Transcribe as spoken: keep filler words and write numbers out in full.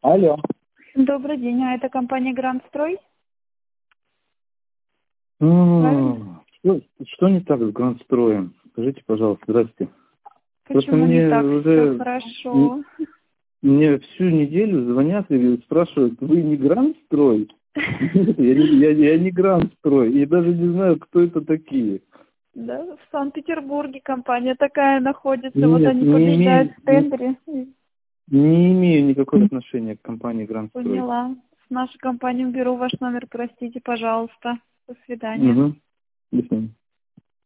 Алло. Добрый день, а это компания Гранд Строй? А, Что, что не так с Грандстроем? Скажите, пожалуйста, здрасте. Просто Почему не мне так? уже Все хорошо. мне всю неделю звонят и спрашивают, вы не Грандстрой? Нет, я не, я, я не Грандстрой, и даже не знаю, кто это такие. Да, в Санкт-Петербурге компания такая находится. Вот Нет, они не побеждают имею, в не, тендере. не имею никакого отношения к компании Грандстрой. Поняла. С нашей компанией беру ваш номер, простите, пожалуйста. До свидания. Угу. До свидания.